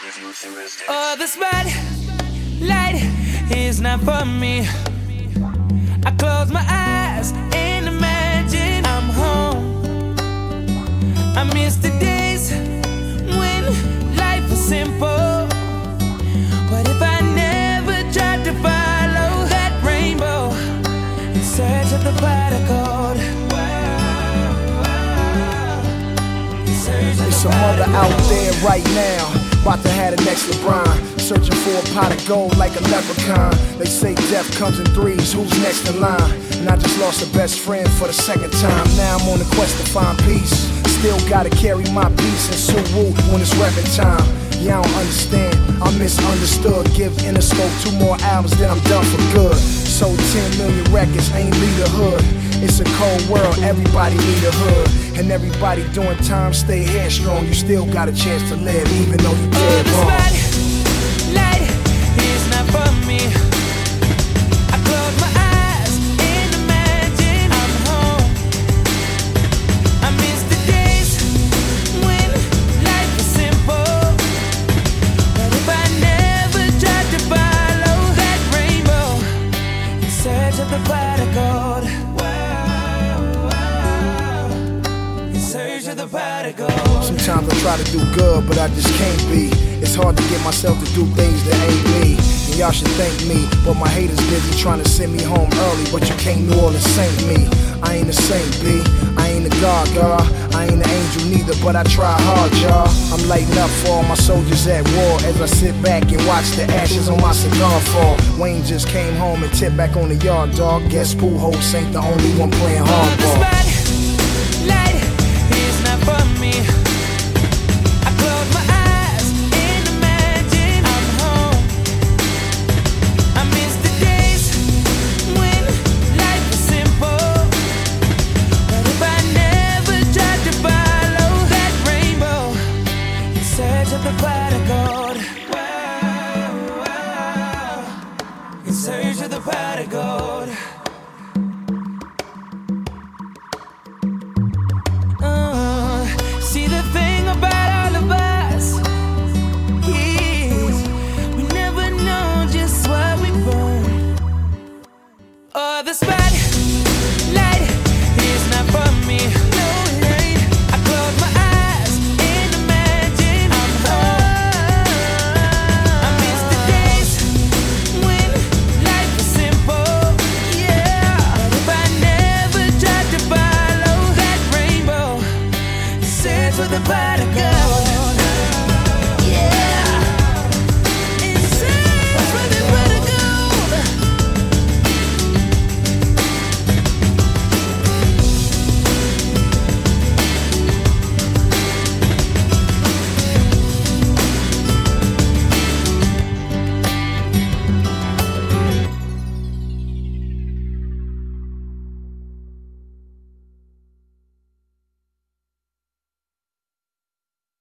Oh, the spotlight is not for me. I close my eyes and imagine I'm home. I miss the days when life was simple. What if I never tried to follow that rainbow in search of the pot of gold? There's some other out there right now, about to have the next LeBron, searching for a pot of gold like a leprechaun. They say death comes in threes, who's next in line? And I just lost a best friend for the second time. Now I'm on the quest to find peace. Still gotta carry my peace and Suwu when it's reppin' time. Yeah, I don't understand, I'm misunderstood. Give Interscope 2 more albums, then I'm done for good. Sold 10 million records, ain't lead a hood. It's a cold world, everybody need a hood. And everybody doing time, stay headstrong. You still got a chance to live, even though you dead wrong. Spotlight is not for me. I close my eyes and imagine I'm home. I miss the days when life was simple. But if I never tried to follow that rainbow in search of the pot of gold, sometimes I try to do good, but I just can't be. It's hard to get myself to do things that ain't me. And y'all should thank me, but my haters busy trying to send me home early. But you can't New Orleans saint me. I ain't a saint, B. I ain't a god, y'all. I ain't an angel neither, but I try hard, y'all. I'm lighting up for all my soldiers at war as I sit back and watch the ashes on my cigar fall. Wayne just came home and tipped back on the yard, dog. Guess Pujols ain't the only one playing hardball. For me, I close my eyes and imagine I'm home. I miss the days when life was simple. But if I never tried to follow that rainbow in search of the pot of gold, in search of the pot of gold.